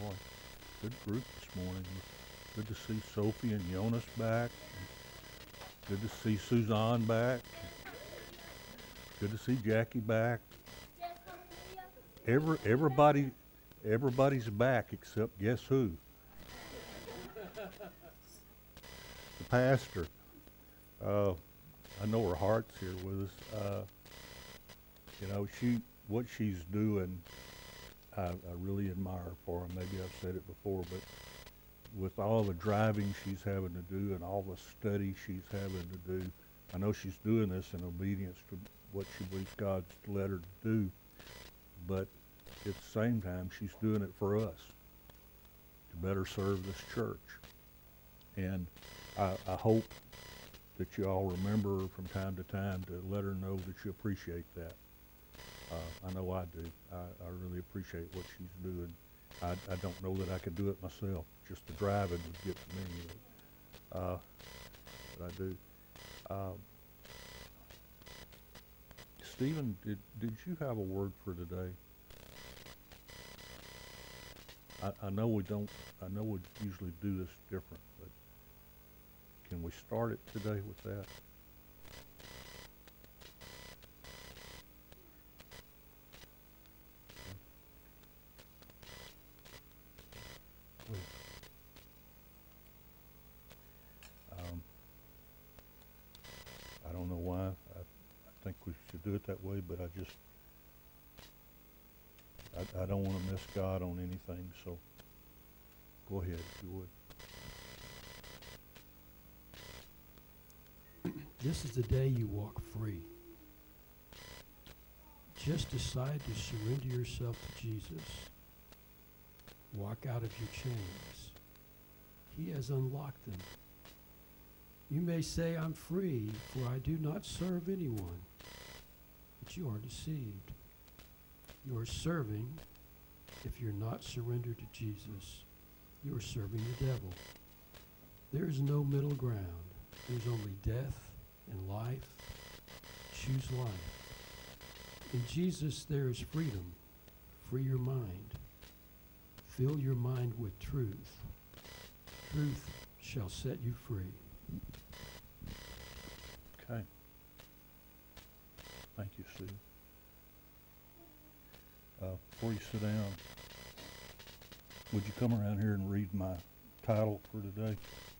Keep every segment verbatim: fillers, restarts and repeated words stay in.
Boy, good group this morning. Good to see Sophie and Jonas back. Good to see Suzanne back. Good to see Jackie back. Every, everybody, everybody's back except guess who? The pastor. Uh, I know her heart's here with us. Uh, you know, she, what she's doing, I, I really admire her for her. Maybe I've said it before, but with all the driving she's having to do and all the study she's having to do, I know she's doing this in obedience to what she believes God's led her to do, but at the same time, she's doing it for us to better serve this church. And I, I hope that you all remember her from time to time to let her know that you appreciate that. Uh, I know I do. I, I really appreciate what she's doing. I, I don't know that I could do it myself. Just the driving would get to me. Uh, but I do. Um, Stephen, did, did you have a word for today? I, I know we don't, I know we usually do this different, but can we start it today with that? Please. Um, I don't know why. I, I think we should do it that way, but I just, I, I don't want to miss God on anything, so go ahead if you would. This is the day you walk free. Just decide to surrender yourself to Jesus. Walk out of your chains. He has unlocked them. You may say, I'm free, for I do not serve anyone. But you are deceived. You are serving, if you're not surrendered to Jesus, you are serving the devil. There is no middle ground. There's only death and life. Choose life. In Jesus there is freedom. Free your mind. Fill your mind with truth. Truth shall set you free. Okay. Thank you, Sue. Uh, before you sit down, would you come around here and read my title for today?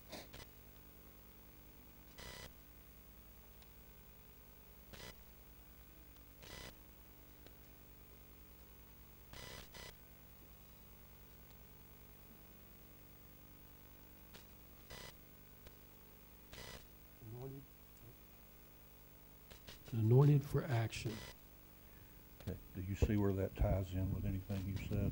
Anointed, anointed for action. Okay. Do you see where that ties in with anything you said?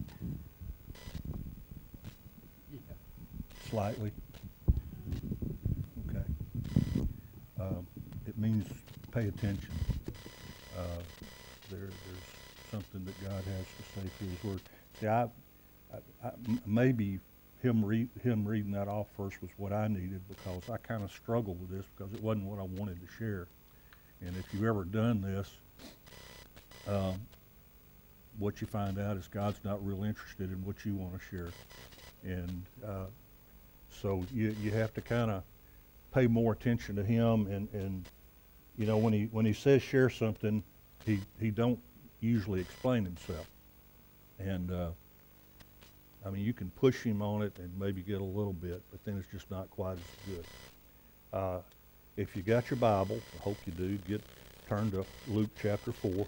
Yeah. Slightly? Okay. Um, it means pay attention. Uh, there, there's something that God has to say through His Word. See, I, I, I m- maybe him, re- him reading that off first was what I needed, because I kind of struggled with this because it wasn't what I wanted to share. And if you've ever done this, um, what you find out is God's not real interested in what you want to share. And uh, so you, you have to kind of pay more attention to Him. And, and you know, when he, when he says share something, he, he don't usually explain himself. And uh, I mean, you can push him on it and maybe get a little bit, but then it's just not quite as good. Uh, if you got your Bible, I hope you do, get turn to Luke chapter four.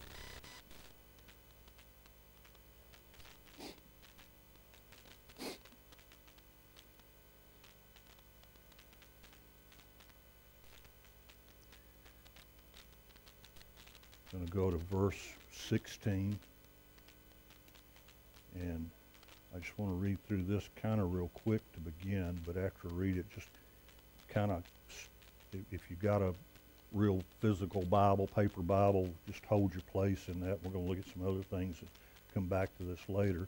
I'm going to go to verse sixteen, and I just want to read through this kind of real quick to begin, but after I read it, just kind of, if you got a real physical Bible, paper Bible, just hold your place in that. We're going to look at some other things and come back to this later.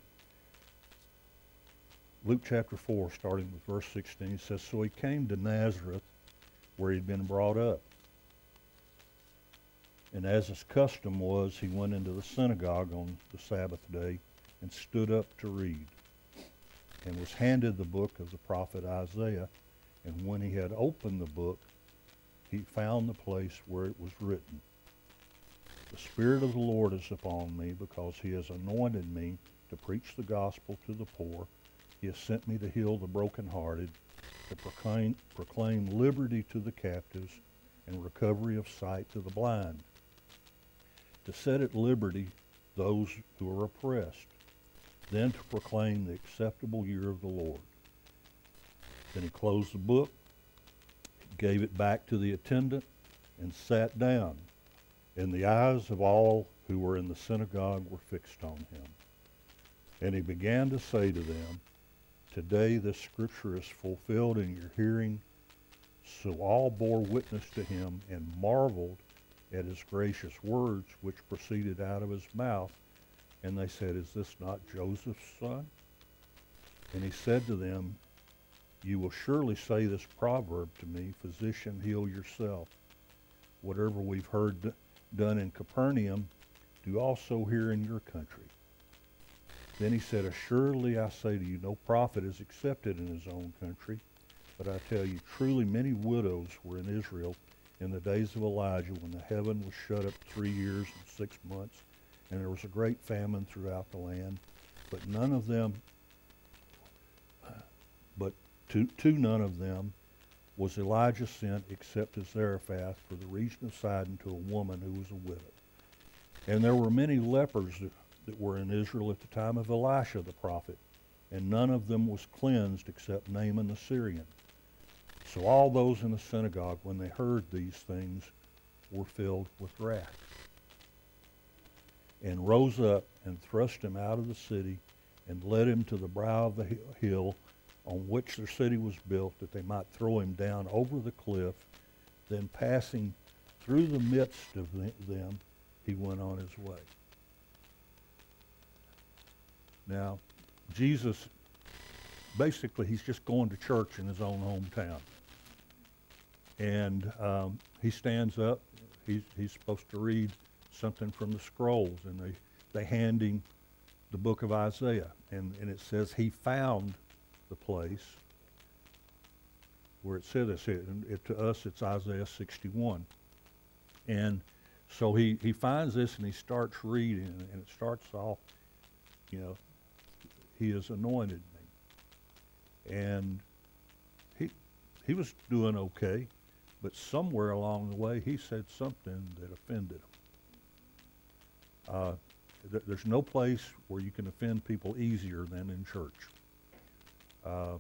Luke chapter four, starting with verse sixteen, it says, So he came to Nazareth, where he'd been brought up. And as his custom was, he went into the synagogue on the Sabbath day and stood up to read. and was handed the book of the prophet Isaiah. And when he had opened the book, he found the place where it was written, "The Spirit of the Lord is upon me, because he has anointed me to preach the gospel to the poor. He has sent me to heal the brokenhearted, to proclaim, proclaim liberty to the captives, and recovery of sight to the blind, to set at liberty those who are oppressed, then to proclaim the acceptable year of the Lord." Then he closed the book, gave it back to the attendant, and sat down. And the eyes of all who were in the synagogue were fixed on him. And he began to say to them, "Today this scripture is fulfilled in your hearing." So all bore witness to him and marveled at his gracious words which proceeded out of his mouth. And they said, "Is this not Joseph's son?" And he said to them, "You will surely say this proverb to me, 'Physician, heal yourself. Whatever we've heard d- done in Capernaum, do also here in your country." Then he said, "Assuredly I say to you, no prophet is accepted in his own country. But I tell you, truly many widows were in Israel in the days of Elijah, when the heaven was shut up three years and six months, and there was a great famine throughout the land. But none of them, but to, to none of them was Elijah sent except to Zarephath for the region of Sidon, to a woman who was a widow. And there were many lepers that, that were in Israel at the time of Elisha the prophet, and none of them was cleansed except Naaman the Syrian." So all those in the synagogue, when they heard these things, were filled with wrath, and rose up and thrust him out of the city, and led him to the brow of the hill on which their city was built, that they might throw him down over the cliff. Then passing through the midst of them, he went on his way. Now, Jesus, basically, he's just going to church in his own hometown. And um, he stands up. He's, he's supposed to read something from the scrolls, and they, they hand him the book of Isaiah. And, and it says he found the place where it said this. It, it, to us, it's Isaiah sixty-one. And so he, he finds this, and he starts reading, and it starts off, you know, "He has anointed me." And he he was doing okay, but somewhere along the way he said something that offended him. Uh, th- there's no place where you can offend people easier than in church. Uh,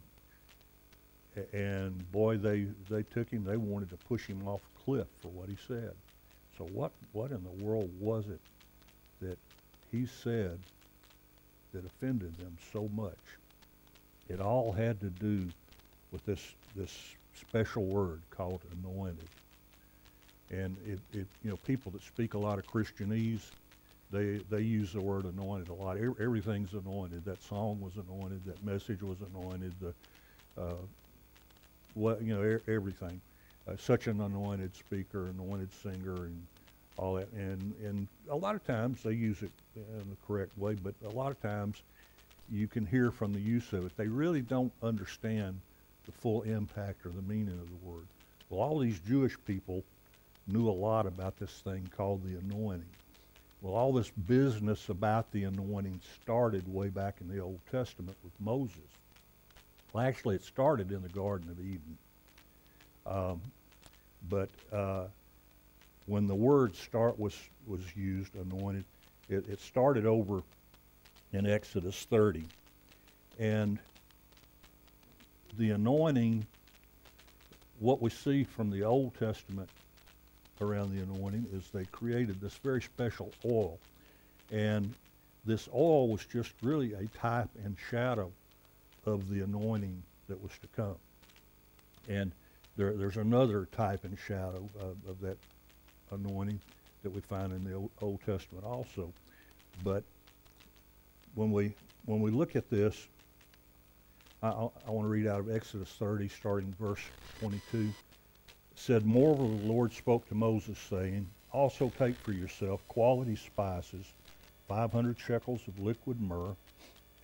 and boy, they, they took him, they wanted to push him off a cliff for what he said. So what, what in the world was it that he said that offended them so much? It all had to do with this this special word called anointed. And it, it you know, people that speak a lot of Christianese, they they use the word anointed a lot. E- everything's anointed. That song was anointed. That message was anointed. The uh, what you know, er- everything. Uh, such an anointed speaker, anointed singer, and all that. And and a lot of times they use it in the correct way, but a lot of times you can hear from the use of it, they really don't understand the full impact or the meaning of the word. Well, all these Jewish people knew a lot about this thing called the anointing. Well, all this business about the anointing started way back in the Old Testament with Moses. Well, actually, it started in the Garden of Eden. Um, but uh, when the word start was was used, anointed, it, it started over in Exodus thirty. And the anointing, what we see from the Old Testament around the anointing is they created this very special oil. And this oil was just really a type and shadow of the anointing that was to come. And there, there's another type and shadow of, of that anointing that we find in the Old, Old Testament also. But when we when we look at this, I, I, I want to read out of Exodus thirty, starting verse twenty-two. It said, "Moreover, the Lord spoke to Moses, saying, Also take for yourself quality spices, five hundred shekels of liquid myrrh,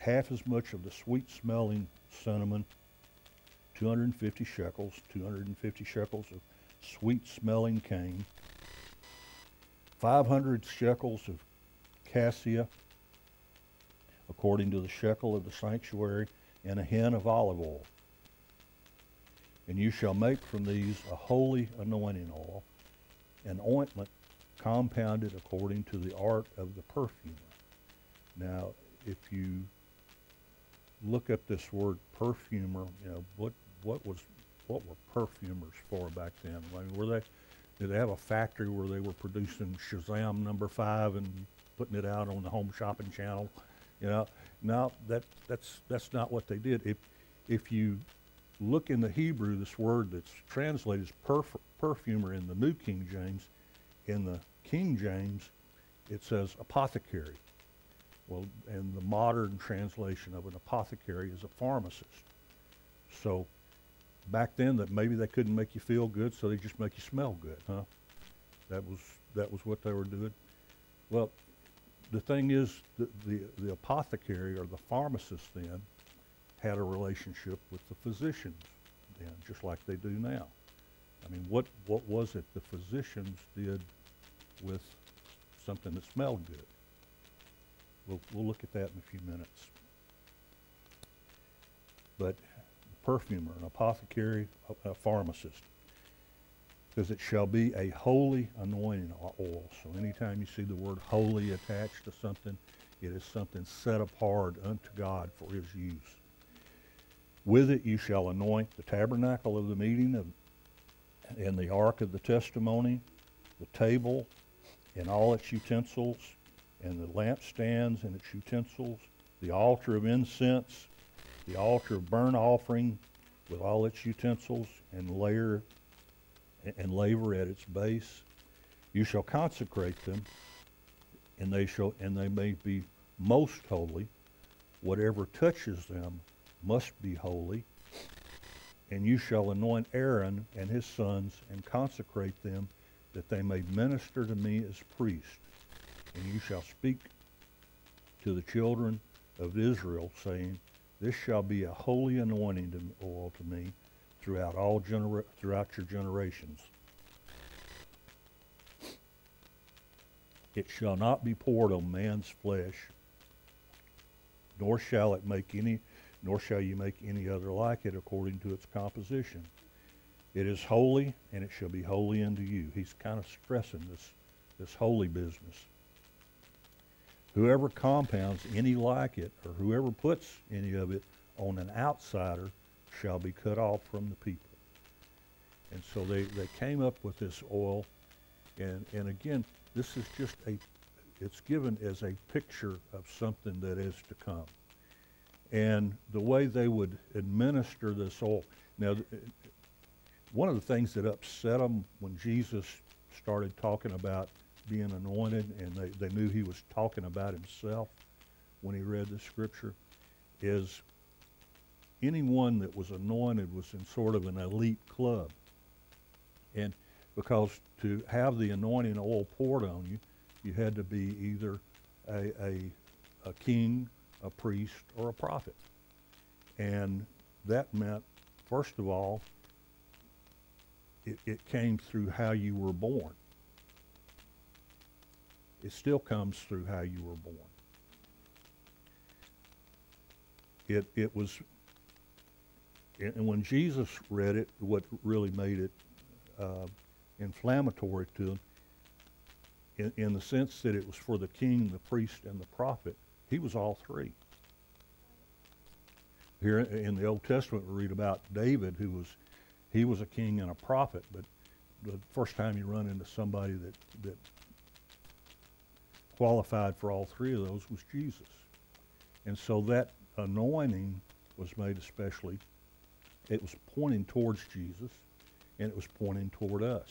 half as much of the sweet-smelling cinnamon, two hundred fifty shekels, two hundred fifty shekels of sweet-smelling cane, five hundred shekels of cassia, according to the shekel of the sanctuary, and a hin of olive oil. And you shall make from these a holy anointing oil, an ointment compounded according to the art of the perfumer. Now, if you look up this word perfumer, you know, what what was what were perfumers for back then? I mean, were they did they have a factory where they were producing Shazam number five and putting it out on the home shopping channel? You know, no, that that's that's not what they did. If if you look in the Hebrew, this word that's translated as perf perfumer in the New King James, in the King James, it says apothecary. Well, and the modern translation of an apothecary is a pharmacist. So back then, that maybe they couldn't make you feel good, so they just make you smell good, huh? That was that was what they were doing. Well, the thing is, the the, the apothecary or the pharmacist then had a relationship with the physicians then, just like they do now. I mean, what what was it the physicians did with something that smelled good? We'll, we'll look at that in a few minutes. But a perfumer, an apothecary, a, a pharmacist, because it shall be a holy anointing oil. So anytime you see the word holy attached to something, it is something set apart unto God for his use. With it you shall anoint the tabernacle of the meeting of, and the ark of the testimony, the table and all its utensils, and the lampstands and its utensils, the altar of incense, the altar of burnt offering with all its utensils, and layer and laver at its base. You shall consecrate them, and they shall and they may be most holy. Whatever touches them must be holy. And you shall anoint Aaron and his sons and consecrate them, that they may minister to me as priests. And you shall speak to the children of Israel, saying, this shall be a holy anointing to, oil to me throughout all genera throughout your generations. It shall not be poured on man's flesh, nor shall it make any, nor shall you make any other like it according to its composition. It is holy, and it shall be holy unto you. He's kind of stressing this, this holy business. Whoever compounds any like it, or whoever puts any of it on an outsider, shall be cut off from the people. And so they, they came up with this oil, and, and again, this is just a, it's given as a picture of something that is to come. And the way they would administer this oil. Now, one of the things that upset them when Jesus started talking about being anointed, and they, they knew he was talking about himself when he read the scripture, is anyone that was anointed was in sort of an elite club. And because to have the anointing oil poured on you, you had to be either a, a, a king, a priest, or a prophet. And that meant, first of all, it, it came through how you were born. It still comes through how you were born. It, it was, and when Jesus read it, what really made it uh, inflammatory to him, in, in the sense that it was for the king, the priest, and the prophet, he was all three. Here in the Old Testament, we read about David, who was, he was a king and a prophet, but the first time you run into somebody that, that qualified for all three of those was Jesus. And so that anointing was made especially, it was pointing towards Jesus, and it was pointing toward us.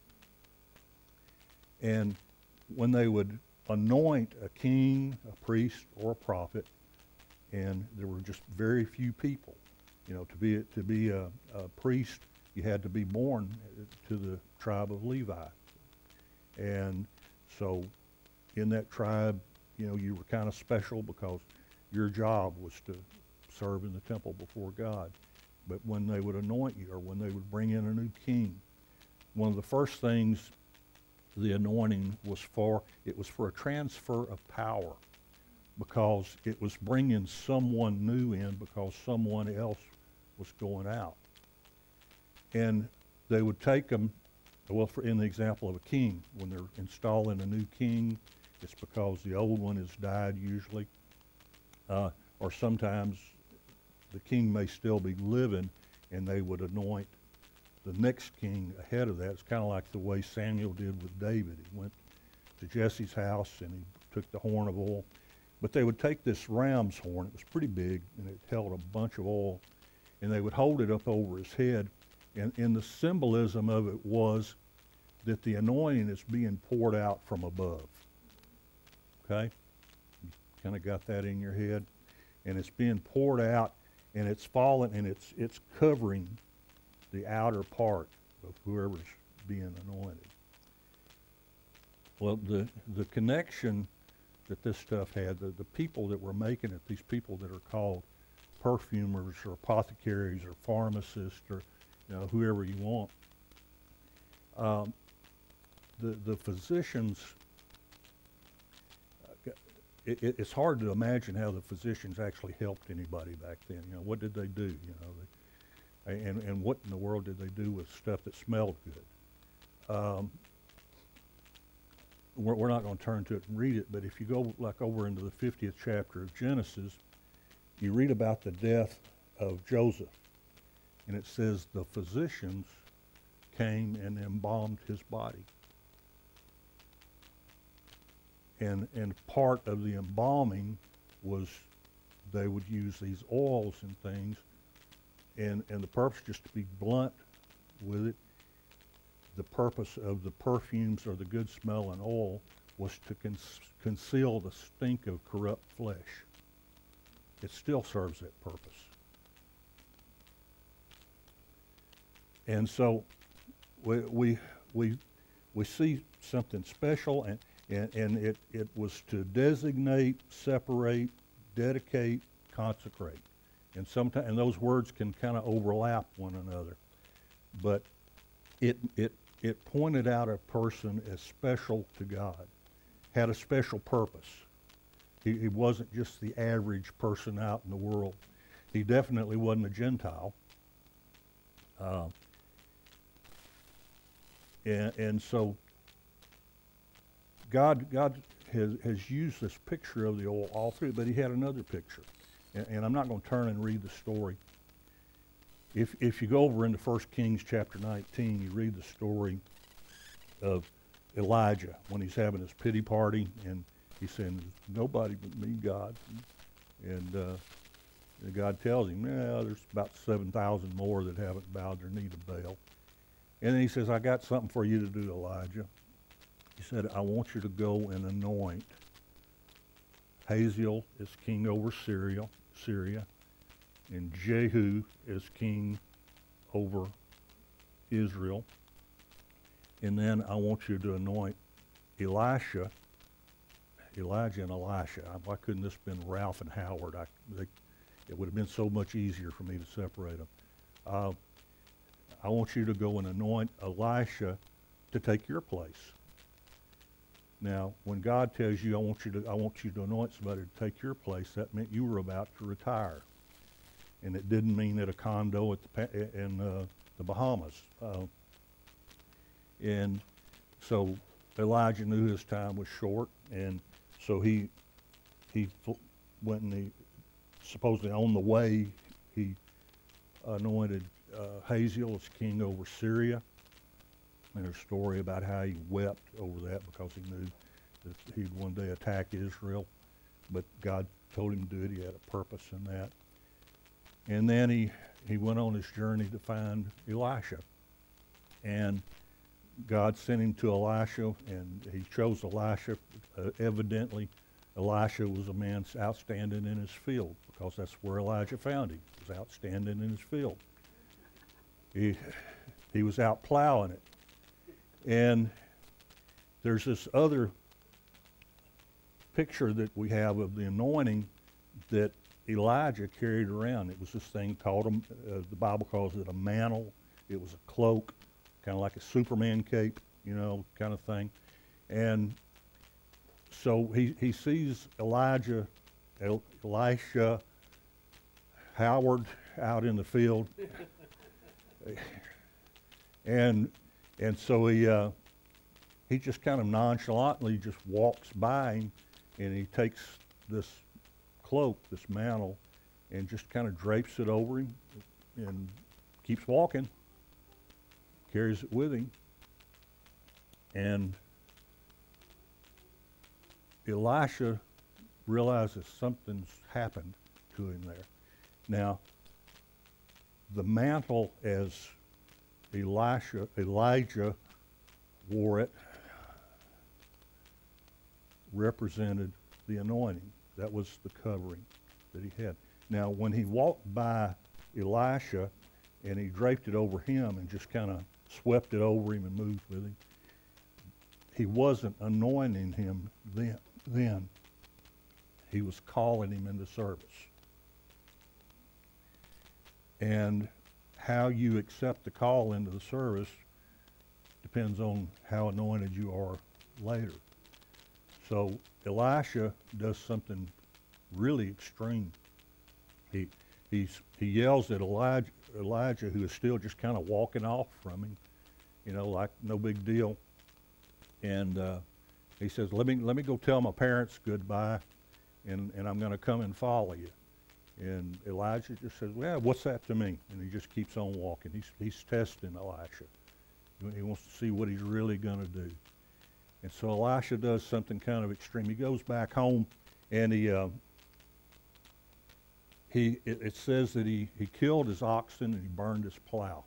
And when they would anoint a king, a priest, or a prophet, and there were just very few people, you know, to be to be a, a priest, you had to be born to the tribe of Levi. And so in that tribe, you know, you were kind of special because your job was to serve in the temple before God. But when they would anoint you, or when they would bring in a new king, one of the first things the anointing was for, it was for a transfer of power, because it was bringing someone new in because someone else was going out. And they would take them, well, for in the example of a king, when they're installing a new king, it's because the old one has died usually, uh, or sometimes the king may still be living, and they would anoint the next king ahead of that. It's kind of like the way Samuel did with David. He went to Jesse's house and he took the horn of oil. But they would take this ram's horn, it was pretty big, and it held a bunch of oil, and they would hold it up over his head. And, and the symbolism of it was that the anointing is being poured out from above. Okay? You kind of got that in your head? And it's being poured out, and it's falling, and it's it's covering the outer part of whoever's being anointed. Well, the the connection that this stuff had, the, the people that were making it, these people that are called perfumers or apothecaries or pharmacists or, you know, whoever you want, um, the the physicians, uh, it, it, it's hard to imagine how the physicians actually helped anybody back then. You know, what did they do? You know, they, and and what in the world did they do with stuff that smelled good? Um, we're, we're not going to turn to it and read it, but if you go like over into the fiftieth chapter of Genesis, you read about the death of Joseph, and it says the physicians came and embalmed his body. And and part of the embalming was they would use these oils and things, and, and the purpose, just to be blunt with it, the purpose of the perfumes or the good smell and oil was to cons- conceal the stink of corrupt flesh. It still serves that purpose. And so we we we, we see something special, and, and, and it, it was to designate, separate, dedicate, consecrate. And sometimes, and those words can kind of overlap one another. But it it it pointed out a person as special to God, had a special purpose. He, he wasn't just the average person out in the world. He definitely wasn't a Gentile. Uh, and, and so God God has, has used this picture of the oil all through, but he had another picture. And, and I'm not going to turn and read the story. If if you go over into First Kings chapter nineteen, you read the story of Elijah when he's having his pity party, and he's saying, "Nobody but me, God." And uh, God tells him, "Yeah, there's about seven thousand more that haven't bowed their knee to Baal." And then he says, "I got something for you to do, Elijah." He said, "I want you to go and anoint Hazael as king over Syria, Syria, and Jehu is king over Israel. And then I want you to anoint Elisha, Elijah and Elisha." Why couldn't this have been Ralph and Howard? I, they, it would have been so much easier for me to separate them. Uh, I want you to go and anoint Elisha to take your place. Now, when God tells you, I want you to, I want you to anoint somebody to take your place, that meant you were about to retire. And it didn't mean at a condo at the, in uh, the Bahamas. Uh, and so Elijah knew his time was short, and so he he went and he, supposedly on the way, he anointed uh, Hazael as king over Syria. And there's a story about how he wept over that because he knew that he'd one day attack Israel. But God told him to do it. He had a purpose in that. And then he, he went on his journey to find Elisha. And God sent him to Elisha, and he chose Elisha. Uh, evidently, Elisha was a man outstanding in his field, because that's where Elijah found him. He was outstanding in his field. He, he was out plowing it. And there's this other picture that we have of the anointing that Elijah carried around. It was this thing called, a, uh, the Bible calls it a mantle. It was a cloak, kind of like a Superman cape, you know, kind of thing. And so he, he sees Elijah, El, Elisha, Howard out in the field. and and so he uh, he just kind of nonchalantly just walks by him, and he takes this cloak, this mantle, and just kind of drapes it over him and keeps walking, carries it with him. And Elisha realizes something's happened to him there. Now, the mantle, as Elisha, Elijah wore it, represented the anointing. That was the covering that he had. Now, when he walked by Elisha and he draped it over him and just kind of swept it over him and moved with him, he wasn't anointing him then. Then he was calling him into service. And how you accept the call into the service depends on how anointed you are later. So Elisha does something really extreme. He he's he yells at Elijah, Elijah, who is still just kind of walking off from him, you know, like no big deal. And uh, he says, "Let me let me go tell my parents goodbye, and and I'm going to come and follow you." And Elijah just says, "Well, what's that to me?" And he just keeps on walking. He's he's testing Elisha. He wants to see what he's really going to do. And so Elisha does something kind of extreme. He goes back home, and he uh, he it, it says that he he killed his oxen and he burned his plow.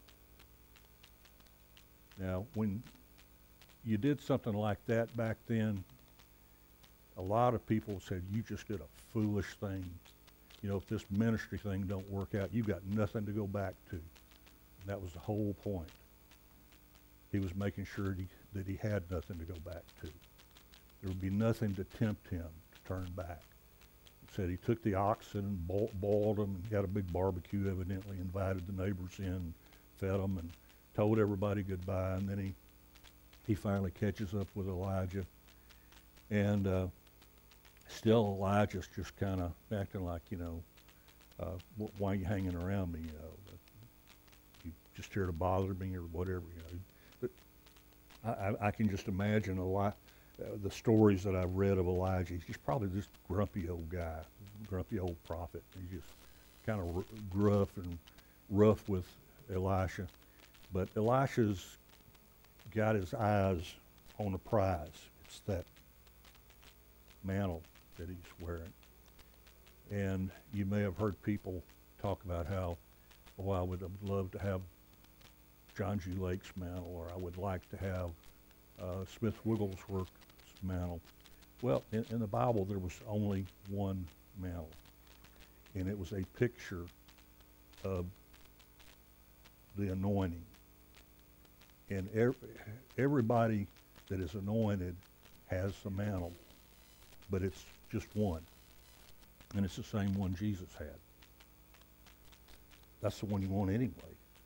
Now, when you did something like that back then, a lot of people said, "You just did a foolish thing. You know, if this ministry thing don't work out, you got nothing to go back to." And that was the whole point. He was making sure he, that he had nothing to go back to. There would be nothing to tempt him to turn back. He said he took the oxen and bo boiled them and had a big barbecue, evidently invited the neighbors in, fed them, and told everybody goodbye. And then he, he finally catches up with Elijah. And uh, still Elijah's just kind of acting like, you know, uh, wh why are you hanging around me? You know, you just here to bother me or whatever, you know. But I, I, I can just imagine a lot, uh, the stories that I've read of Elijah. He's just probably this grumpy old guy, grumpy old prophet. He's just kind of gruff and rough with Elisha. But Elisha's got his eyes on a prize. It's that mantle that he's wearing. And you may have heard people talk about how, oh, I would have loved to have John G. Lake's mantle, or I would like to have uh, Smith Wigglesworth's mantle. Well, in, in the Bible, there was only one mantle, and it was a picture of the anointing. And er everybody that is anointed has a mantle, but it's just one. And it's the same one Jesus had. That's the one you want anyway.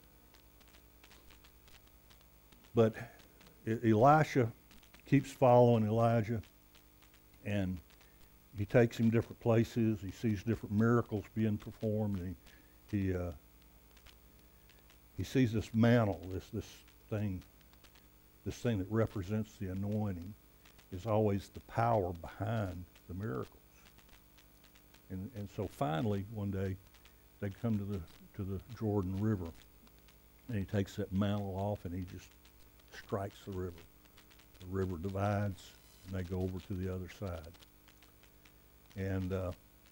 But E- Elisha keeps following Elijah, and he takes him different places. He sees different miracles being performed. And he he, uh, he sees this mantle, this this thing, this thing that represents the anointing, is always the power behind the miracles. And and so finally one day they come to the to the Jordan River, and he takes that mantle off and he just strikes the river. The river divides and they go over to the other side. And uh,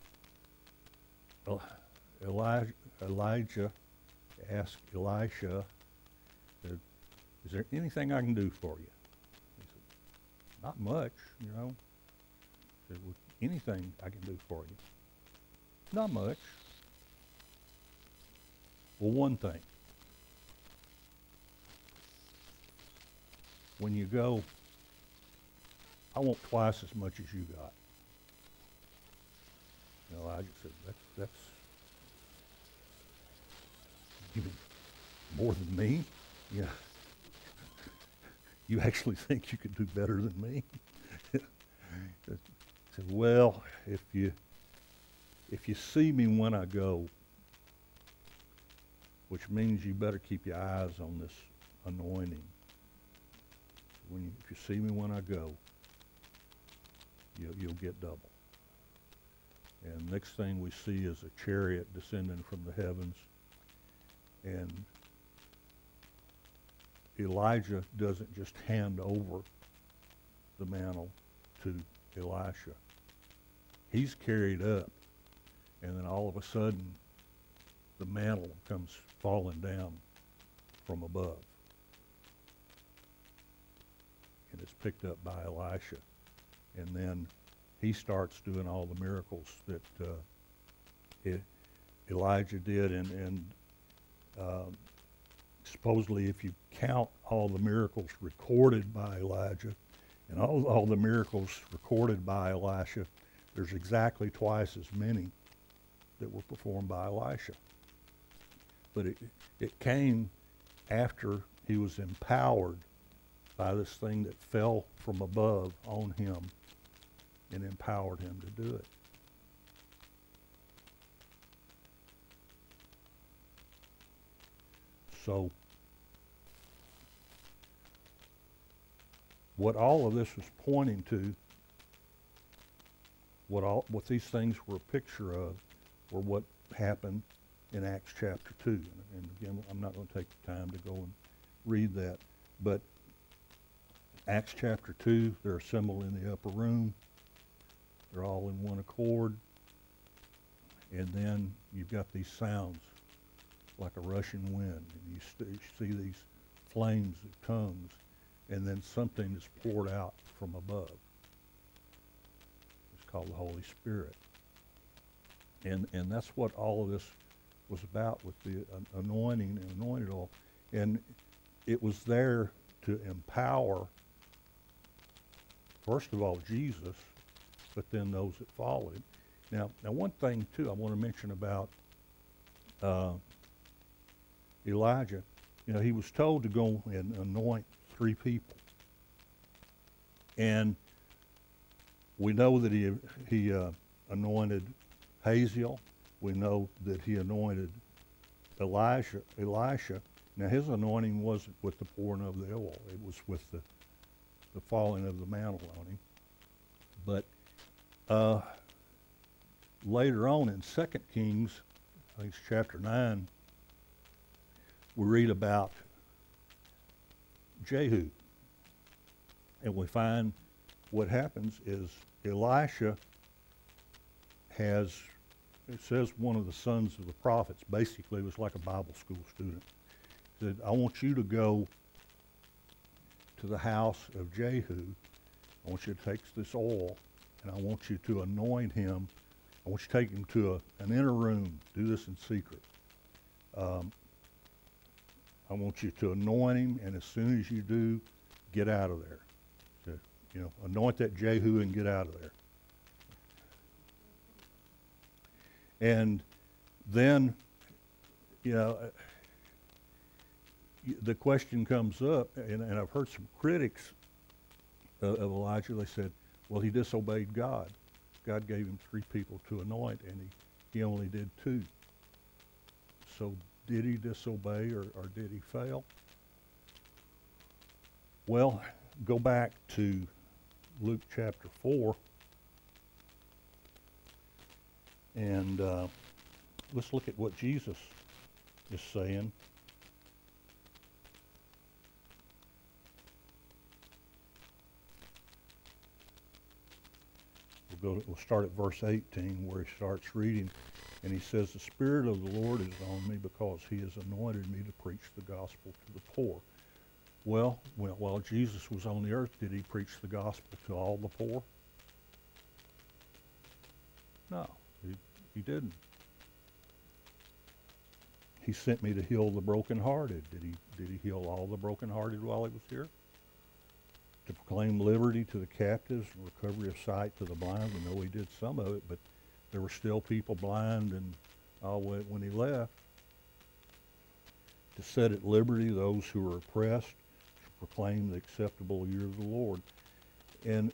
Elijah, Elijah asked Elisha, said, "Is there anything I can do for you?" He said, "Not much, you know." He said, "Well, anything I can do for you?" "Not much." "Well, one thing. When you go, I want twice as much as you got." And Elijah said, that's, that's you mean more than me? Yeah. You actually think you could do better than me? I said, well, if you if you see me when I go, which means you better keep your eyes on this anointing. When you, if you see me when I go, you'll, you'll get double. And next thing we see is a chariot descending from the heavens, and Elijah doesn't just hand over the mantle to Elisha. He's carried up, and then all of a sudden, the mantle comes falling down from above. And it's picked up by Elisha. And then he starts doing all the miracles that uh, it, Elijah did. And, and uh, supposedly, if you count all the miracles recorded by Elijah and all, all the miracles recorded by Elisha, there's exactly twice as many that were performed by Elisha. But it, it came after he was empowered by this thing that fell from above on him and empowered him to do it. So, what all of this was pointing to, what all what these things were a picture of, were what happened in Acts chapter two. And, and again, I'm not going to take the time to go and read that, but Acts chapter two, they're assembled in the upper room. They're all in one accord. And then you've got these sounds like a rushing wind. And you, st- you see these flames of tongues. And then something is poured out from above. It's called the Holy Spirit. And, and that's what all of this was about with the uh, anointing and anointed oil. And it was there to empower, first of all, Jesus, but then those that followed him. Now, now one thing, too, I want to mention about uh, Elijah. You know, he was told to go and anoint three people. And we know that he, he uh, anointed Hazael. We know that he anointed Elijah, Elisha. Now, his anointing wasn't with the pouring of the oil. It was with the, the falling of the mantle on him. But uh, later on in Second Kings, I think it's chapter nine, we read about Jehu. And we find what happens is Elisha has, it says one of the sons of the prophets, basically was like a Bible school student, said, I want you to go to the house of Jehu. I want you to take this oil, and I want you to anoint him. I want you to take him to a, an inner room. Do this in secret. Um, I want you to anoint him, and as soon as you do, get out of there. So, you know, anoint that Jehu and get out of there. And then, you know, the question comes up, and, and I've heard some critics uh, of Elijah. They said, well, he disobeyed God. God gave him three people to anoint, and he, he only did two. So did he disobey, or, or did he fail? Well, go back to Luke chapter four, and uh, let's look at what Jesus is saying. We'll, go to, we'll start at verse eighteen, where he starts reading, and he says, the Spirit of the Lord is on me because he has anointed me to preach the gospel to the poor. Well, while Jesus was on the earth, did he preach the gospel to all the poor? No, he, he didn't. He sent me to heal the brokenhearted. Did he, did he heal all the brokenhearted while he was here? To proclaim liberty to the captives and recovery of sight to the blind. We know he did some of it, but there were still people blind, and all when when he left, to set at liberty those who are oppressed, to proclaim the acceptable year of the Lord. And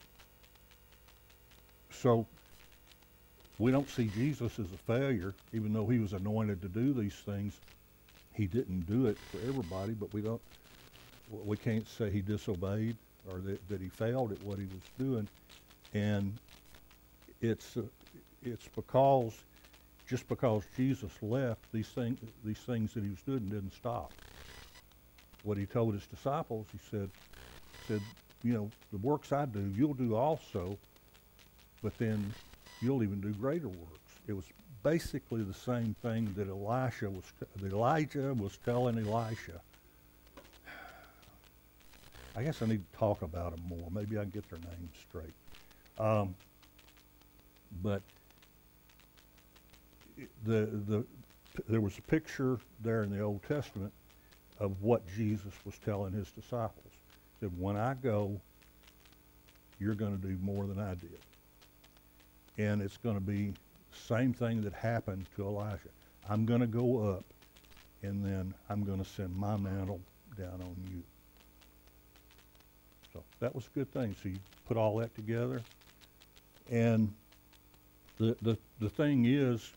so we don't see Jesus as a failure, even though he was anointed to do these things. He didn't do it for everybody, but we don't, we can't say he disobeyed or that, that he failed at what he was doing. And it's uh, it's because, just because Jesus left, these things these things that he was doing didn't stop. What he told his disciples, he said, said, you know, the works I do, you'll do also, but then you'll even do greater works. It was basically the same thing that Elisha was, that Elijah was telling Elisha. I guess I need to talk about them more. Maybe I can get their names straight. Um, but the the there was a picture there in the Old Testament of what Jesus was telling his disciples. He said, when I go, you're going to do more than I did. And it's going to be the same thing that happened to Elijah. I'm going to go up, and then I'm going to send my mantle down on you. So that was a good thing. So you put all that together. And the the, the thing is,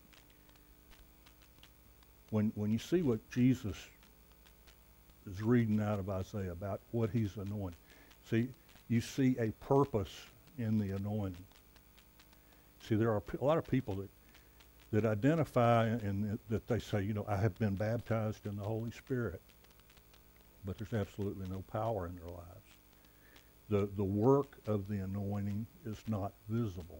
when when you see what Jesus is reading out of Isaiah about what he's anointed, see, you see a purpose in the anointing. See, there are a lot of people that that identify and that they say, you know, I have been baptized in the Holy Spirit, but there's absolutely no power in their lives. The the work of the anointing is not visible,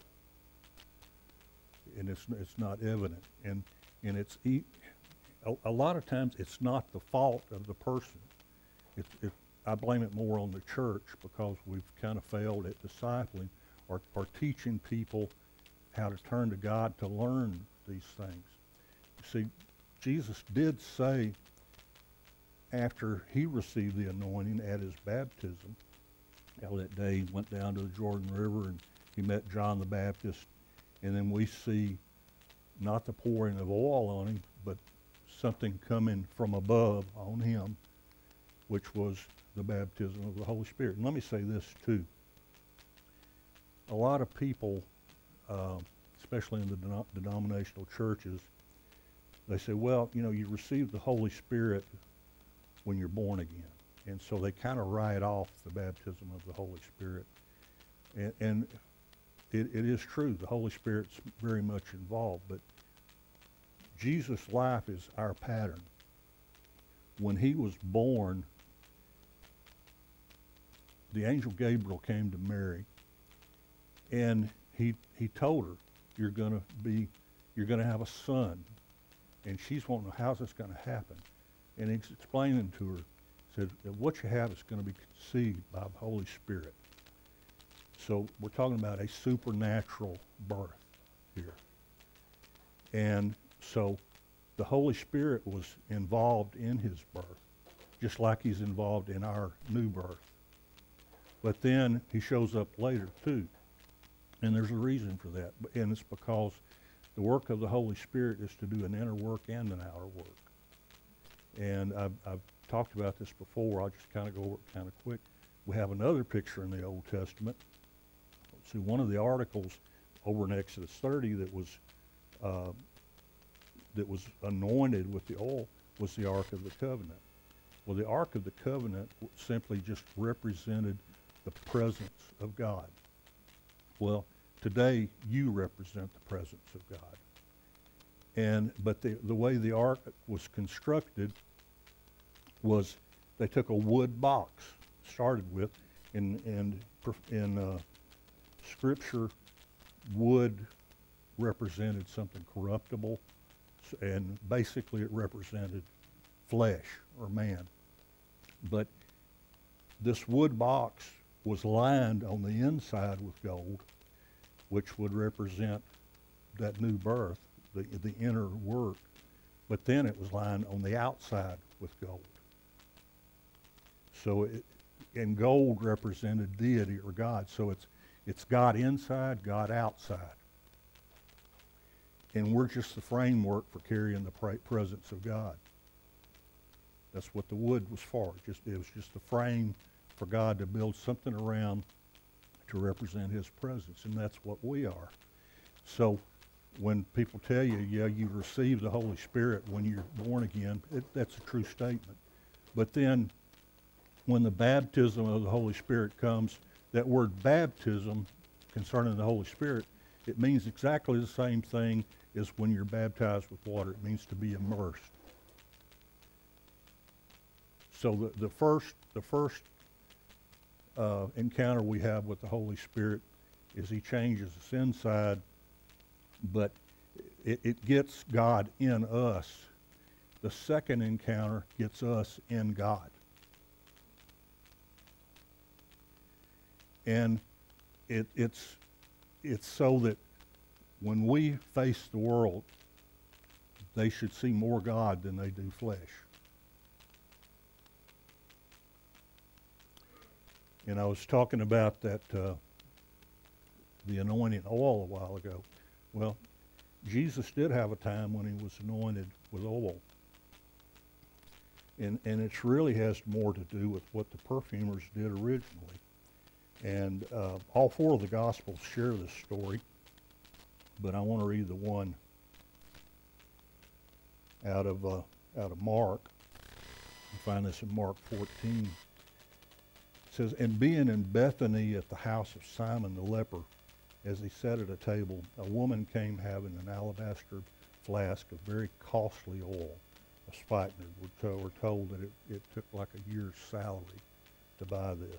and it's it's not evident, and and it's e a, a lot of times it's not the fault of the person. It, it, I blame it more on the church because we've kind of failed at discipling or, or teaching people how to turn to God to learn these things. You see, Jesus did say after he received the anointing at his baptism, how that day he went down to the Jordan River and he met John the Baptist, and then we see not the pouring of oil on him, but something coming from above on him, which was the baptism of the Holy Spirit. And let me say this too. A lot of people, uh, especially in the denom denominational churches, they say, well, you know, you receive the Holy Spirit when you're born again. And so they kind of write off the baptism of the Holy Spirit. And, and it, it is true, the Holy Spirit's very much involved, but Jesus' life is our pattern. When he was born, the angel Gabriel came to Mary, and he he told her, "You're gonna be, you're gonna have a son," and she's wanting to know, how's this going to happen? And he's explaining to her, said that what you have is going to be conceived by the Holy Spirit. So we're talking about a supernatural birth here, and so the Holy Spirit was involved in his birth, just like he's involved in our new birth. But then he shows up later too, and there's a reason for that, and it's because the work of the Holy Spirit is to do an inner work and an outer work. And I've, I've talked about this before. I'll just kind of go over it kind of quick. We have another picture in the Old Testament. See, one of the articles over in Exodus thirty that was uh, that was anointed with the oil was the Ark of the Covenant. Well, the Ark of the Covenant simply just represented the presence of God. Well, today you represent the presence of God. And but the the way the ark was constructed was they took a wood box, started with, and and in uh, Scripture, wood represented something corruptible, and basically it represented flesh or man. But this wood box was lined on the inside with gold, which would represent that new birth, the, the inner work. But then it was lined on the outside with gold. So, it, and gold represented deity or God. So it's, it's God inside, God outside. and we're just the framework for carrying the pra- presence of God. That's what the wood was for. Just it was just a frame for God to build something around to represent his presence, and that's what we are. So when people tell you, yeah, you receive the Holy Spirit when you're born again, it, that's a true statement. But then when the baptism of the Holy Spirit comes, that word baptism concerning the Holy Spirit, it means exactly the same thing as when you're baptized with water. It means to be immersed. So the, the first, the first uh, encounter we have with the Holy Spirit is he changes us inside, but it, it gets God in us. The second encounter gets us in God. And it, it's, it's so that when we face the world, they should see more God than they do flesh. And I was talking about that, uh, the anointing oil a while ago. Well, Jesus did have a time when he was anointed with oil. And, and it really has more to do with what the perfumers did originally. And uh, all four of the Gospels share this story, but I want to read the one out of uh, out of Mark. You find this in Mark fourteen. It says, "And being in Bethany at the house of Simon the leper, as he sat at a table, a woman came having an alabaster flask of very costly oil, a spikenard." We're, to, we're told that it, it took like a year's salary to buy this.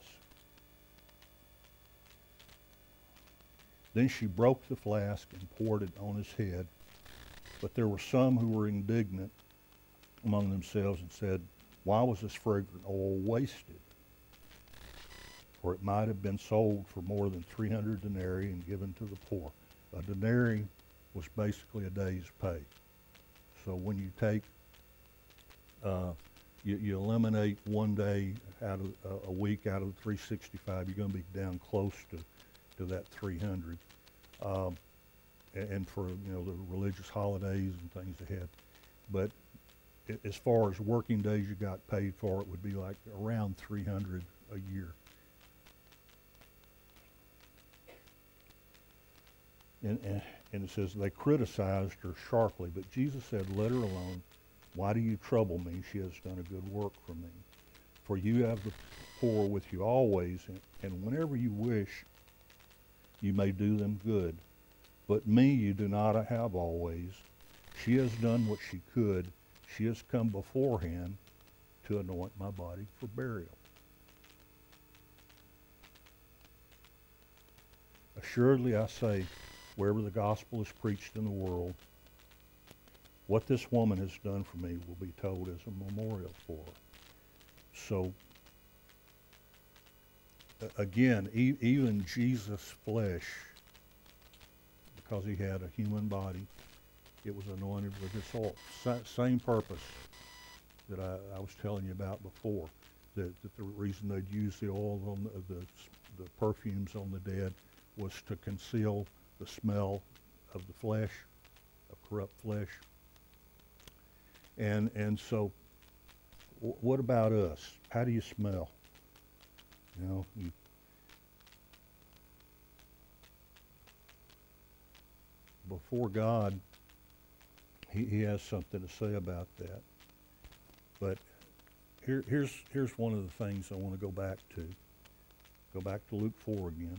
Then she broke the flask and poured it on his head. But there were some who were indignant among themselves and said, "Why was this fragrant oil wasted? For it might have been sold for more than three hundred denarii and given to the poor." A denarii was basically a day's pay. So when you take, uh, you, you eliminate one day out of uh, a week out of the three sixty-five, you're going to be down close to, to that three hundred. Um, and, and for, you know, the religious holidays and things they had. But it, as far as working days you got paid for, it would be like around three hundred a year. And, and, and it says, they criticized her sharply, but Jesus said, "Let her alone. Why do you trouble me? She has done a good work for me. For you have the poor with you always, and, and whenever you wish, you may do them good. But me you do not have always. She has done what she could. She has come beforehand to anoint my body for burial." Assuredly I say, wherever the gospel is preached in the world, what this woman has done for me will be told as a memorial for her. So, uh, again, e even Jesus' flesh, because he had a human body, it was anointed with this oil. Sa same purpose that I, I was telling you about before, that, that the reason they'd use the oil on the, the, the perfumes on the dead was to conceal the smell of the flesh, of corrupt flesh. And, and so, w what about us? How do you smell? You know, you, before God, he, he has something to say about that. But here, here's, here's one of the things I want to go back to. Go back to Luke four again.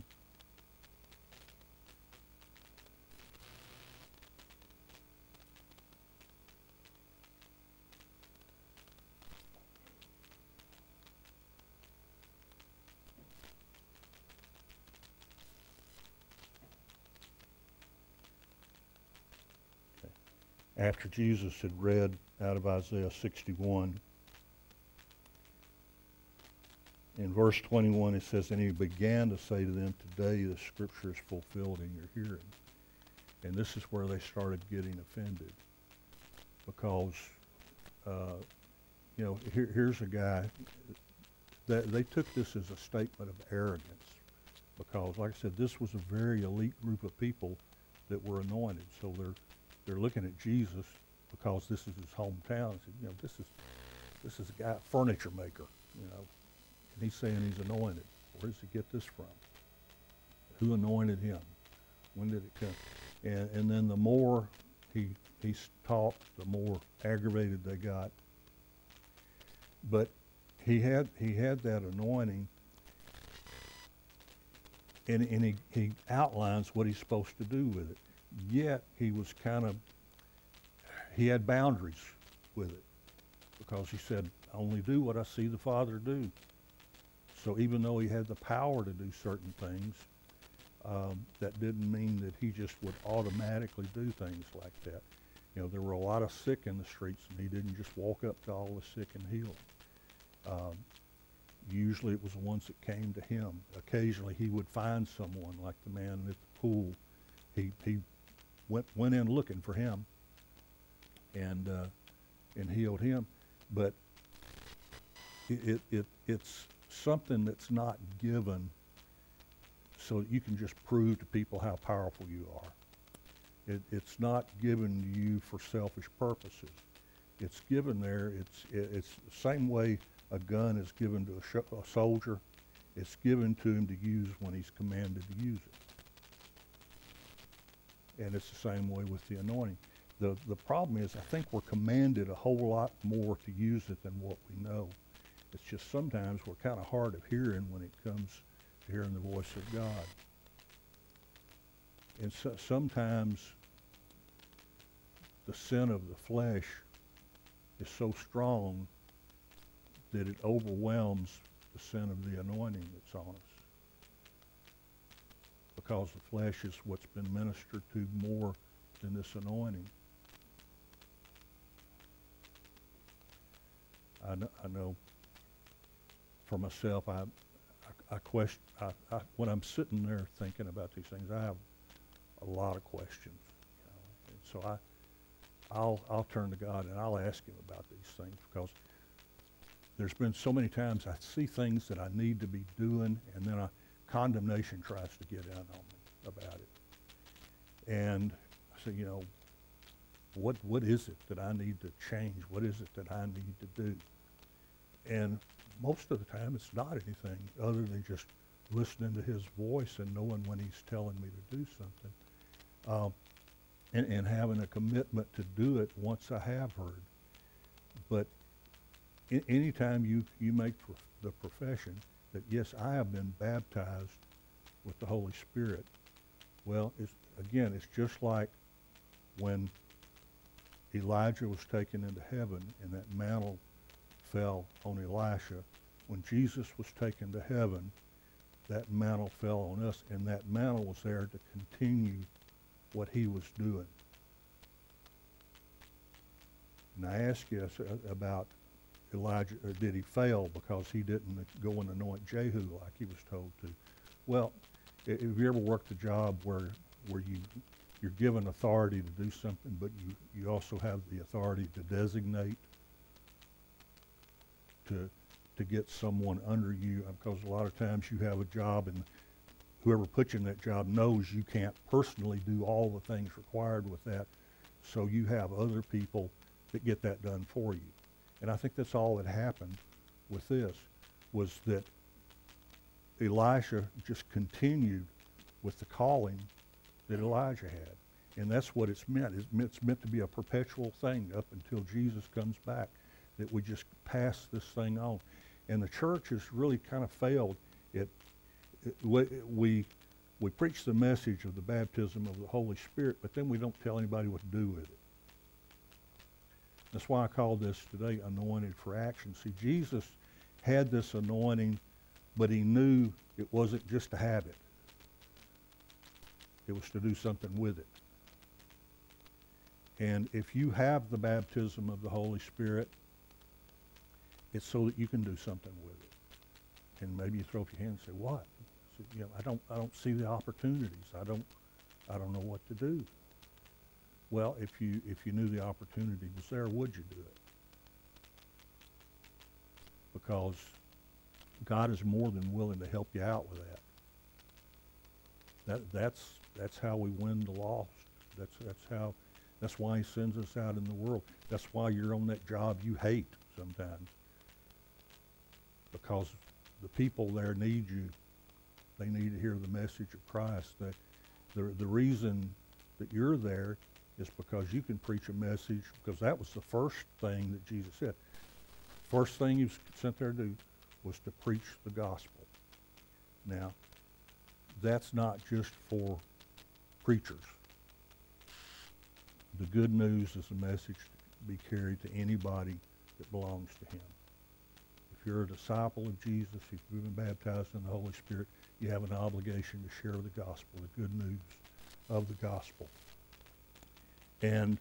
After Jesus had read out of Isaiah sixty-one, in verse twenty-one it says, "And he began to say to them, today the scripture is fulfilled in your hearing." And this is where they started getting offended, because, uh, you know, here, here's a guy, that they took this as a statement of arrogance, because, like I said, this was a very elite group of people that were anointed. So they're they're looking at Jesus because this is his hometown. And said, you know, this is this is a guy, furniture maker, you know, and he's saying he's anointed. Where does he get this from? Who anointed him? When did it come? And and then the more he he taught, the more aggravated they got. But he had he had that anointing, and and he he outlines what he's supposed to do with it. Yet he was kind of he had boundaries with it, because he said, "I only do what I see the Father do." So even though he had the power to do certain things, um, that didn't mean that he just would automatically do things like that. You know, there were a lot of sick in the streets, and he didn't just walk up to all the sick and heal them. Um, usually it was the ones that came to him. Occasionally he would find someone, like the man at the pool. He he went went in looking for him, and uh, and healed him. But it, it it it's something that's not given so that you can just prove to people how powerful you are. It, it's not given to you for selfish purposes. It's given there, it's, it, it's the same way a gun is given to a, sh a soldier. It's given to him to use when he's commanded to use it. And it's the same way with the anointing. The, the problem is, I think we're commanded a whole lot more to use it than what we know. It's just sometimes we're kind of hard of hearing when it comes to hearing the voice of God. And so sometimes the sin of the flesh is so strong that it overwhelms the sin of the anointing that's on us, because the flesh is what's been ministered to more than this anointing. I know, I know for myself, I, I, I question, I, I, when I'm sitting there thinking about these things, I have a lot of questions. You know? And so I, I'll, I'll turn to God and I'll ask him about these things, because there's been so many times I see things that I need to be doing, and then I, condemnation tries to get in on me about it. And I say, you know, what what is it that I need to change? What is it that I need to do? And most of the time it's not anything other than just listening to his voice and knowing when he's telling me to do something, um, and, and having a commitment to do it once I have heard. But I, anytime you, you make prof the profession that, yes, I have been baptized with the Holy Spirit, well, it's, again, it's just like when Elijah was taken into heaven and that mantle fell on Elisha. When Jesus was taken to heaven, that mantle fell on us, and that mantle was there to continue what he was doing. And I ask you about Elijah, or did he fail because he didn't go and anoint Jehu like he was told to? Well, if you ever worked a job where where you you're given authority to do something, but you, you also have the authority to designate, to to get someone under you, because a lot of times you have a job and whoever puts you in that job knows you can't personally do all the things required with that, so you have other people that get that done for you. And I think that's all that happened with this, was that Elisha just continued with the calling that Elijah had. And that's what it's meant. It's meant, it's meant to be a perpetual thing up until Jesus comes back, that we just pass this thing on. And the church has really kind of failed. It, it, we, we preach the message of the baptism of the Holy Spirit, but then we don't tell anybody what to do with it. That's why I call this today anointed for action. See, Jesus had this anointing, but he knew it wasn't just to have it. It was to do something with it. And if you have the baptism of the Holy Spirit, it's so that you can do something with it. And maybe you throw up your hand and say, "What?" I said, you know, I don't, I don't see the opportunities. I don't, I don't know what to do. Well, if you if you knew the opportunity was there, would you do it? Because God is more than willing to help you out with that. That that's that's how we win the lost. That's that's how That's why he sends us out in the world. That's why you're on that job you hate sometimes. Because the people there need you. They need to hear the message of Christ. That the, the reason that you're there is because you can preach a message, because that was the first thing that Jesus said. First thing he was sent there to do was to preach the gospel. Now, that's not just for preachers. The good news is a message to be carried to anybody that belongs to him. If you're a disciple of Jesus, if you've been baptized in the Holy Spirit, you have an obligation to share the gospel, the good news of the gospel. And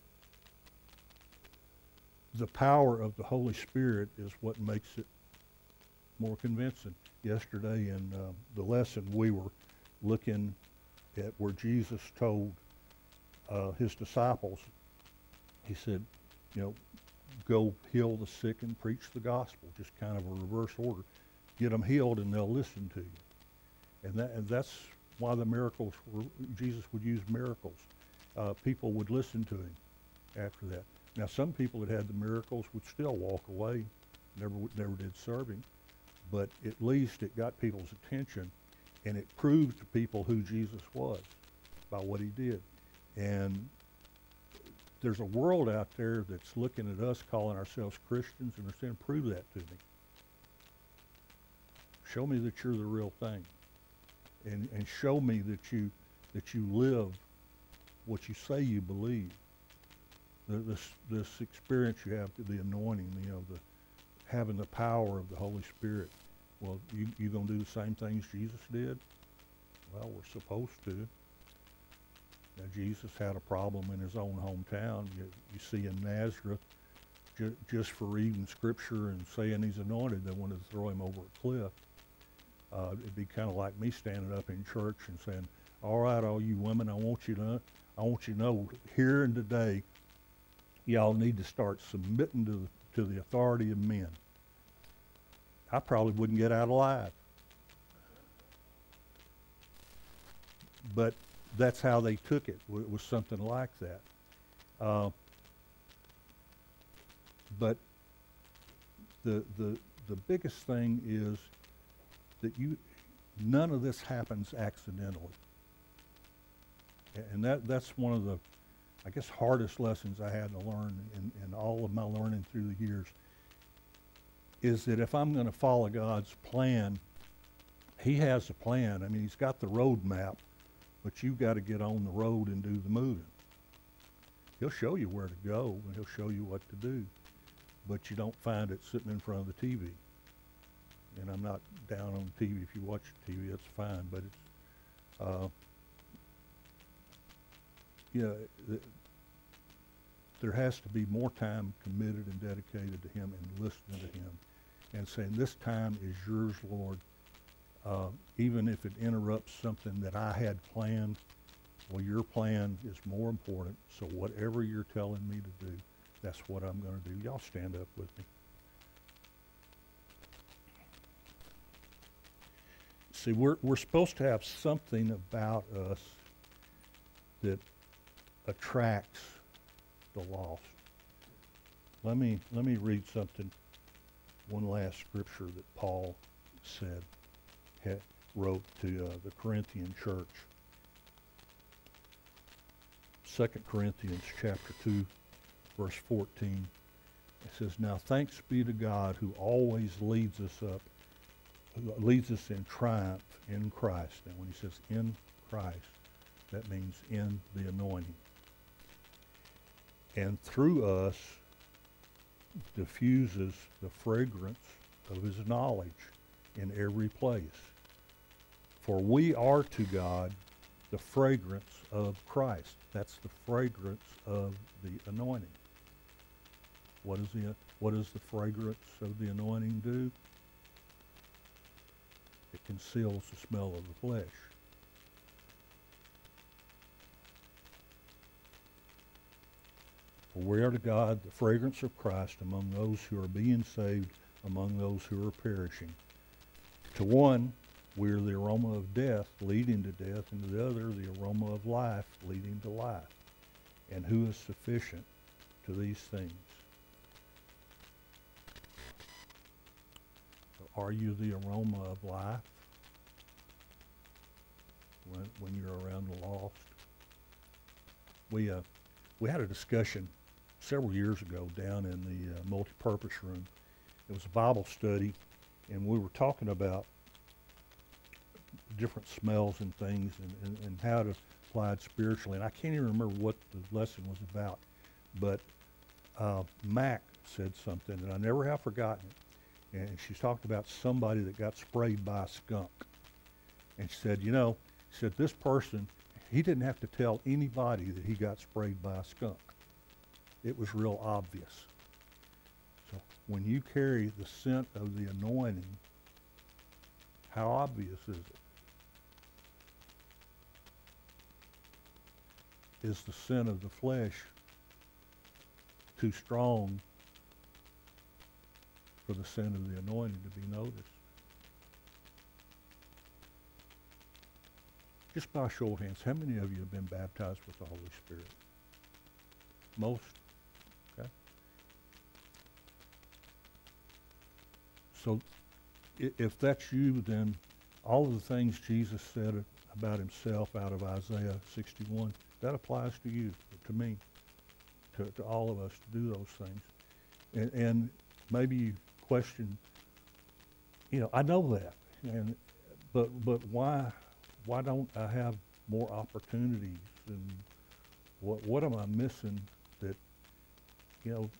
the power of the Holy Spirit is what makes it more convincing. Yesterday in uh, the lesson, we were looking at where Jesus told uh, his disciples, he said, you know, go heal the sick and preach the gospel, just kind of a reverse order. Get them healed and they'll listen to you. And, that, and that's why the miracles, were, Jesus would use miracles. Uh, people would listen to him after that. Now, some people that had the miracles would still walk away, never never did serve him, but at least it got people's attention, and it proved to people who Jesus was by what he did. And there's a world out there that's looking at us calling ourselves Christians, and they're saying, prove that to me. Show me that you're the real thing, and and show me that you that you live what you say you believe. This this experience you have, the anointing, you know, the having the power of the Holy Spirit. Well, you you gonna do the same things Jesus did? Well, we're supposed to. Now, Jesus had a problem in his own hometown. You, you see in Nazareth, ju just for reading Scripture and saying he's anointed, they wanted to throw him over a cliff. Uh, it'd be kind of like me standing up in church and saying, "All right, all you women, I want you to, I want you to know here and today, y'all need to start submitting to the, to the authority of men." I probably wouldn't get out alive. But that's how they took it. It was something like that. Uh, but the the the biggest thing is that you none of this happens accidentally. And that that's one of the, I guess, hardest lessons I had to learn in, in all of my learning through the years, is that if I'm going to follow God's plan, he has a plan. I mean, he's got the road map, but you've got to get on the road and do the moving. He'll show you where to go, and he'll show you what to do, but you don't find it sitting in front of the T V. And I'm not down on T V. If you watch T V, that's fine, but it's, uh, you know, th there has to be more time committed and dedicated to him and listening to him and saying, this time is yours, Lord. Uh, even if it interrupts something that I had planned, well, your plan is more important, so whatever you're telling me to do, that's what I'm going to do. Y'all stand up with me. See, we're, we're supposed to have something about us that attracts the lost. Let me, let me read something, one last scripture that Paul said, had, wrote to uh, the Corinthian church. Second Corinthians chapter two, verse fourteen. It says, "Now thanks be to God who always leads us up, who leads us in triumph in Christ." And when he says in Christ, that means in the anointing. And through us diffuses the fragrance of his knowledge in every place. For we are to God the fragrance of Christ. That's the fragrance of the anointing. What is the what does the fragrance of the anointing do? It conceals the smell of the flesh. For we are to God the fragrance of Christ among those who are being saved, among those who are perishing. To one, we are the aroma of death leading to death, and to the other, the aroma of life leading to life. and who is sufficient to these things. So are you the aroma of life when, when you're around the lost? We, uh, we had a discussion several years ago down in the uh, multi-purpose room. It was a Bible study, and we were talking about different smells and things and, and, and how to apply it spiritually. And I can't even remember what the lesson was about, but uh, Mac said something, and I never have forgotten it. And she talked about somebody that got sprayed by a skunk. And she said, you know, she said, this person, he didn't have to tell anybody that he got sprayed by a skunk. It was real obvious. So when you carry the scent of the anointing, how obvious is it? Is the scent of the flesh too strong for the scent of the anointing to be noticed? Just by a show of hands, how many of you have been baptized with the Holy Spirit? Most? Okay. So i- if that's you, then all of the things Jesus said about himself out of Isaiah sixty-one, that applies to you, to me, to, to all of us to do those things. And, and maybe you question, you know, I know that, and but but why why don't I have more opportunities? And what what am I missing that, you know,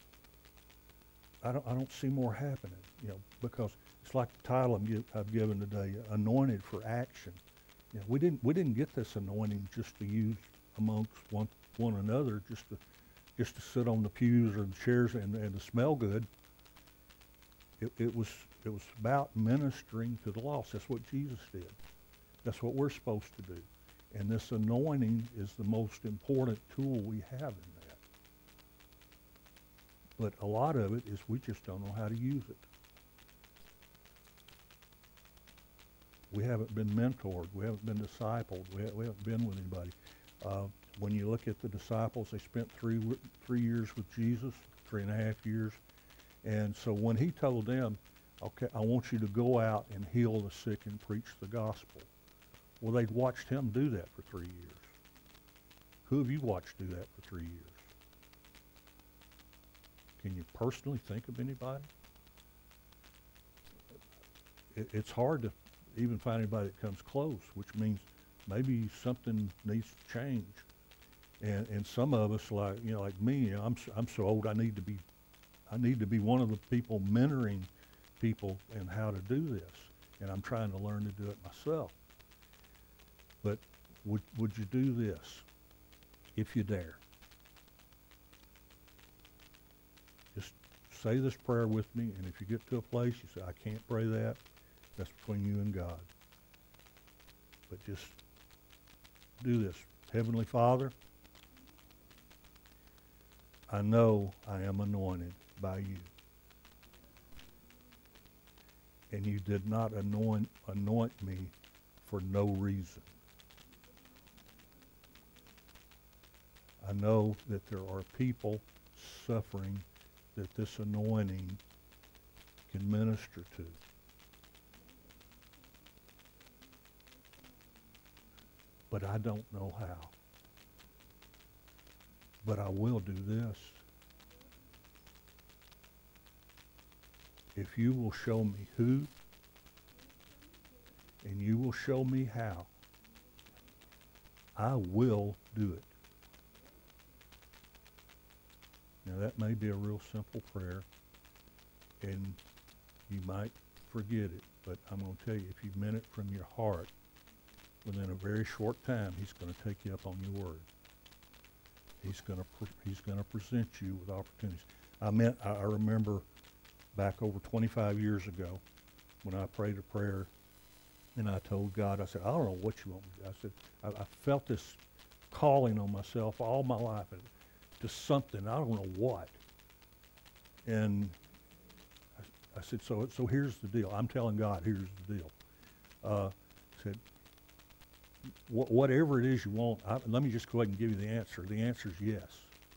I don't I don't see more happening, you know, because it's like the title I'm give, I've given today, Anointed for Action. You know, we didn't we didn't get this anointing just to use amongst one one another, just to just to sit on the pews or the chairs and, and to smell good. It, it was it was about ministering to the lost. That's what Jesus did. That's what we're supposed to do. And this anointing is the most important tool we have in that. But a lot of it is we just don't know how to use it. We haven't been mentored. We haven't been discipled. We, ha- we haven't been with anybody. Uh, when you look at the disciples, they spent three three years with Jesus, three and a half years. And so when he told them, okay, I want you to go out and heal the sick and preach the gospel. Well, they'd watched him do that for three years. Who have you watched do that for three years? Can you personally think of anybody? It, it's hard to even find anybody that comes close, which means maybe something needs to change. And and some of us, like you know, like me, you know, I'm I'm so old. I need to be, I need to be one of the people mentoring people in how to do this. And I'm trying to learn to do it myself. But would would you do this if you dare? Just say this prayer with me, and if you get to a place you say, I can't pray that, that's between you and God. But just do this. Heavenly Father, I know I am anointed by you. And you did not anoint, anoint me for no reason. I know that there are people suffering that this anointing can minister to. But I don't know how. But I will do this. If you will show me who, and you will show me how, I will do it. Now that may be a real simple prayer, and you might forget it, but I'm going to tell you, if you meant it from your heart, within a very short time, he's going to take you up on your word. He's going to pre- he's going to present you with opportunities. I meant I, I remember back over twenty-five years ago when I prayed a prayer, and I told God, I said, I don't know what you want me to do. I said, I, I felt this calling on myself all my life to something. I don't know what. And I, I said, so so here's the deal. I'm telling God, here's the deal. Uh, I said, wh- whatever it is you want, I, let me just go ahead and give you the answer. The answer is yes.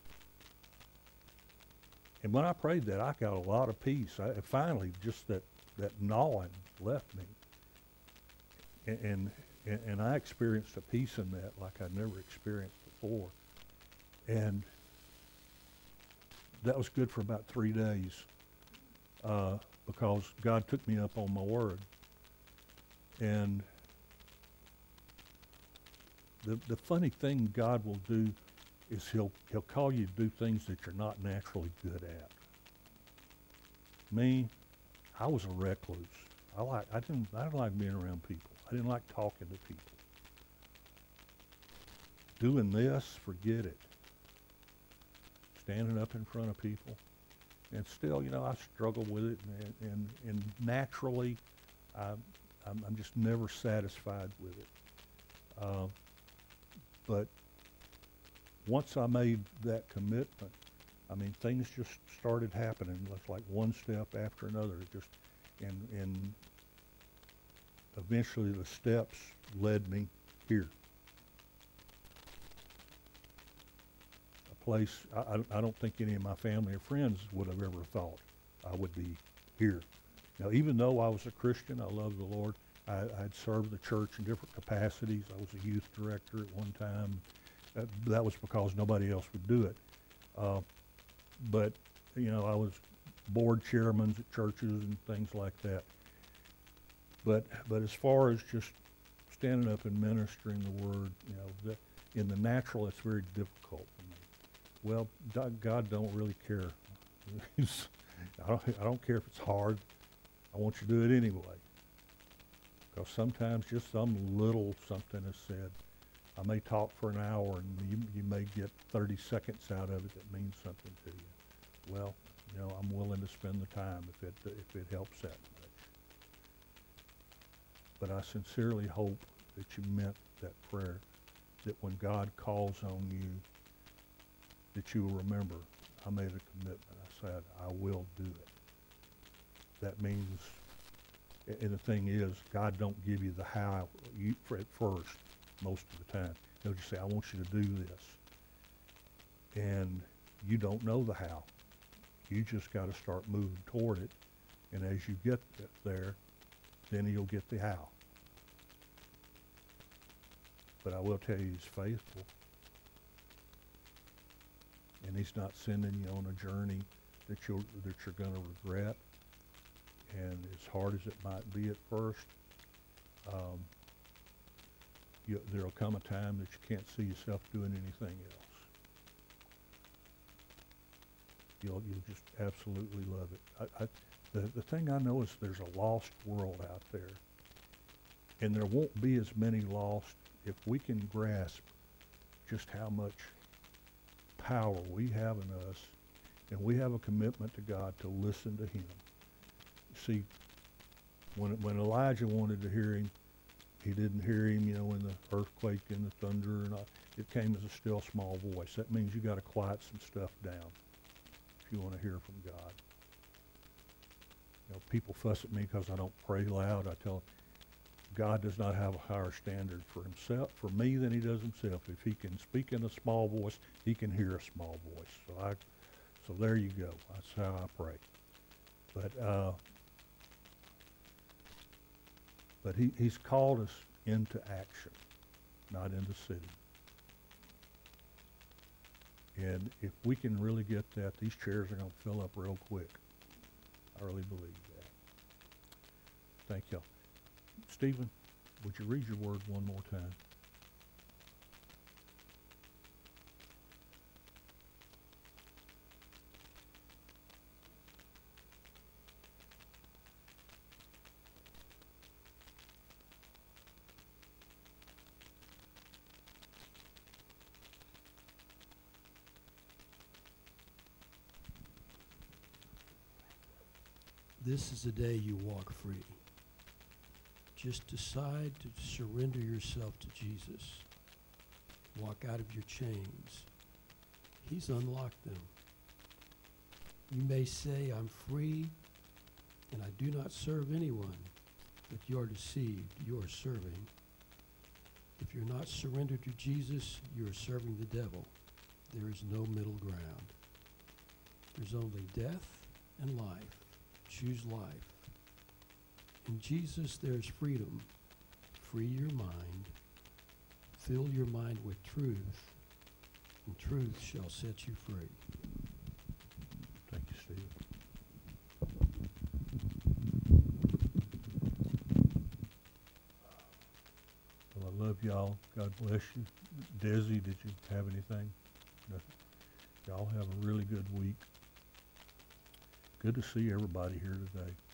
And when I prayed that, I got a lot of peace. I finally, just that, that gnawing left me. And, and, and I experienced a peace in that like I'd never experienced before. And that was good for about three days uh, because God took me up on my word. And the the funny thing God will do is he'll he'll call you to do things that you're not naturally good at. Me, I was a recluse. I like I didn't I didn't like being around people. I didn't like talking to people. Doing this, forget it. Standing up in front of people, and still, you know, I struggle with it, and and, and naturally, I, I'm, I'm just never satisfied with it. Uh, but once I made that commitment, I mean, things just started happening. It's like one step after another. It just, and and eventually the steps led me here. A place I, I, I don't think any of my family or friends would have ever thought I would be here. Now, even though I was a Christian, I loved the Lord. I, I'd served the church in different capacities. I was a youth director at one time. That, that was because nobody else would do it. Uh, but, you know, I was board chairmen at churches and things like that. But, but as far as just standing up and ministering the word, you know, that in the natural, it's very difficult for me. Well, God don't really care. I don't, I don't care if it's hard. I want you to do it anyway. Because sometimes just some little something is said. I may talk for an hour and you, you may get thirty seconds out of it that means something to you. Well, you know, I'm willing to spend the time if it, if it helps that much. But I sincerely hope that you meant that prayer, that when God calls on you, that you will remember, I made a commitment. I said, I will do it. That means, and the thing is, God don't give you the how you, for at first, most of the time. He'll just say, I want you to do this. And you don't know the how. You just got to start moving toward it. And as you get there, then he'll get the how. But I will tell you, he's faithful. And he's not sending you on a journey that you're, that you're going to regret. And as hard as it might be at first, um, you, there'll come a time that you can't see yourself doing anything else. You'll, you'll just absolutely love it. I, I, the, the thing I know is there's a lost world out there. And there won't be as many lost if we can grasp just how much power we have in us, and we have a commitment to God to listen to him. See, when when Elijah wanted to hear him, he didn't hear him, you know, in the earthquake and the thunder, and all. It came as a still small voice. That means you got to quiet some stuff down if you want to hear from God. You know, people fuss at me because I don't pray loud. I tell them, God does not have a higher standard for himself, for me, than he does himself. If he can speak in a small voice, he can hear a small voice. So I, so there you go. That's how I pray. But uh, but he, he's called us into action, not into sitting. And if we can really get that, these chairs are going to fill up real quick. I really believe that. Thank y'all. Stephen, would you read your word one more time? This is the day you walk free. Just decide to surrender yourself to Jesus. Walk out of your chains. He's unlocked them. You may say, I'm free, and I do not serve anyone, but you are deceived. You are serving If you're not surrendered to Jesus, you are serving the devil. There is no middle ground. There's only death and life. Choose life. In Jesus, there's freedom. Free your mind. Fill your mind with truth, and truth shall set you free. Thank you, Steve. Well, I love y'all. God bless you. Desi, did you have anything? Nothing. Y'all have a really good week. Good to see everybody here today.